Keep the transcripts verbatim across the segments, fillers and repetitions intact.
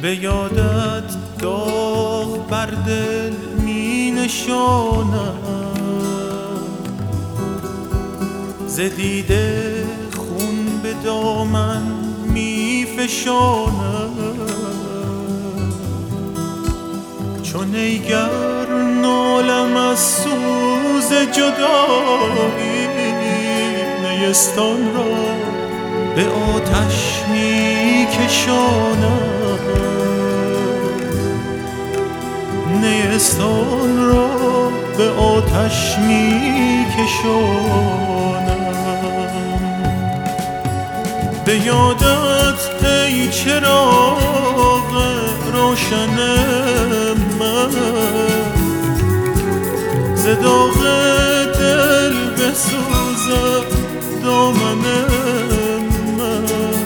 به یادت داغ بر دل می نشانم، ز دیده خون به دامن می فشانم. چون ایگر نالم از سوز جدایی، نیستان را به آتش می کشانم، نیستان را به آتش می کشانم. به یادت ای چراغ روشن من، ز داغ دل بسوزد دامن من.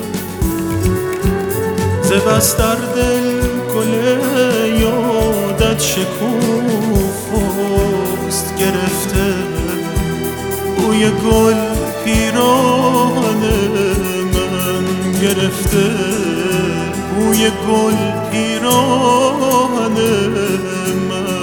ز بس در دل گل یادت شکوفاست گرفته، بوی گل پیراهن من گرفته، بوی گل پیراهن من.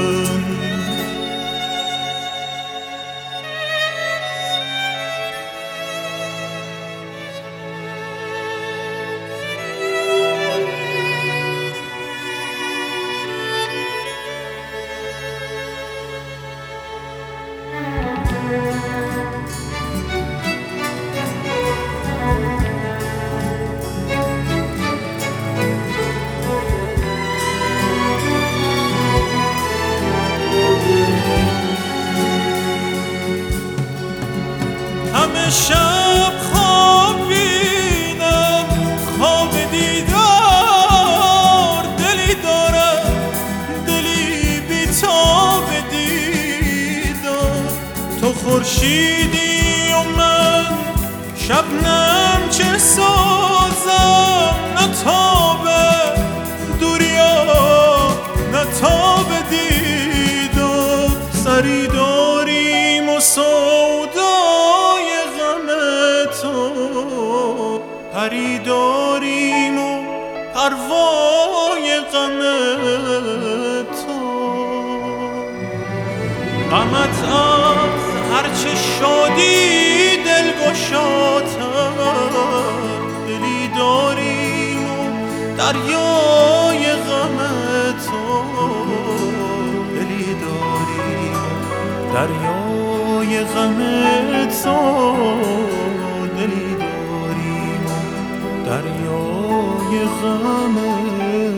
همه شب خواب بینم، خواب دیدار، دلی دارم دلی بی‌تاب دیدار. تو خورشیدی و من شبنم چه سازم، نه تاب دوریا نه تاب دیدار. سری داریم و سودای غم تو، پری داریم و پروای غم تو. غمت از هرچه شادی دلگشاتر، دلی داریم و دریای غم تو، دلی داریم دریای غم تو، دلی داریم دریای غم